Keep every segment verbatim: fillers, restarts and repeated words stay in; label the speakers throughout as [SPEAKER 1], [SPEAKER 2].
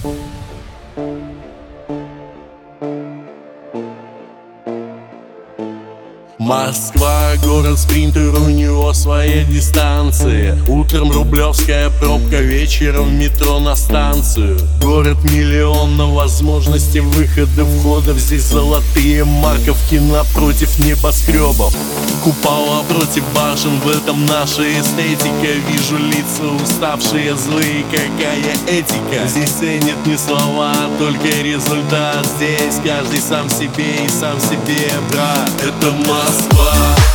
[SPEAKER 1] Москва, город-спринтер, у него своя дистанция. Утром рублевская пробка, вечером метро на станцию. Город миллион, но возможности выхода, входов. Здесь золотые маковки напротив небоскребов, купола против башен, в этом наша эстетика. Вижу лица уставшие, злые, какая этика. Здесь ценят не слова, а только результат. Здесь каждый сам себе и сам себе брат. Это Москва,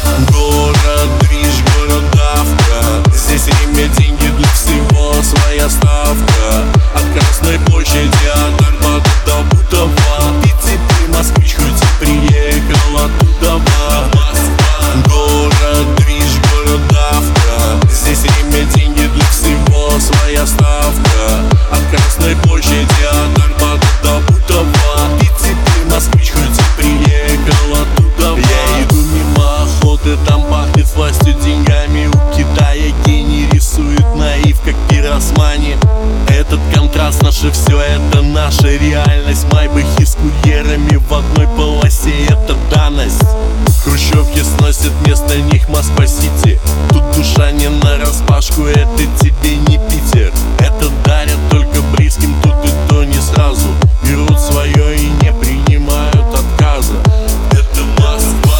[SPEAKER 1] город, движ, город, давка. Здесь время, деньги, для всего своя ставка. От Красной площади, от Арбата до Бутова. И теперь москвич хоть и приехал оттуда. Москва, город, движ, город, давка. Здесь время, деньги, для всего своя ставка. От Красной площади, от Арбата до Бутова. И теперь москвич хоть и приехал оттуда. Я иду мимо охоты, там пахнет властью, деньгами. У Китая гений рисует наив, как пиросмани. Этот контраст, наше все, это наша реальность. Майбахи с курьерами в одной полосе, это данность. Хрущевки сносят вместо них Москва-Сити. Тут душа не нараспашку, это тебе не Питер. Это дарят только близким, тут и то не сразу. Берут свое и не принимают отказа. Это Москва,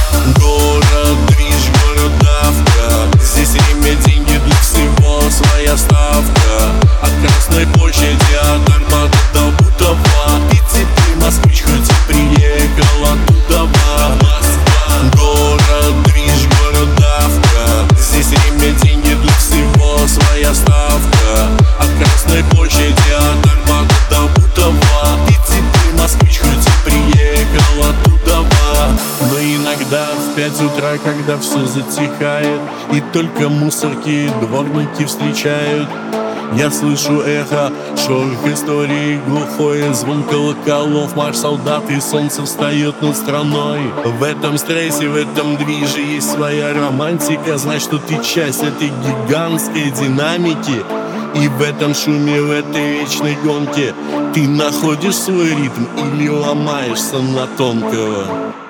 [SPEAKER 1] город, движ, город, давка. Здесь время, деньги, для всего своя ставка. От Красной площади, от Арбата до Бутова. И теперь москвич хоть и приехал оттуда. Москва, город, движ, город, давка. Здесь время, деньги, для всего своя ставка. От Красной площади, от Арбата до Бутова. И теперь москвич хоть и приехал оттуда. Но иногда в пять утра, когда все затихает, и только мусорки и дворники встречают, я слышу эхо, шорох истории, глухой звон колоколов, марш солдат, и солнце встает над страной. В этом стрессе, в этом движе есть своя романтика. Знай, что ты часть этой гигантской динамики. И в этом шуме, в этой вечной гонке ты находишь свой ритм или ломаешься на тонкого.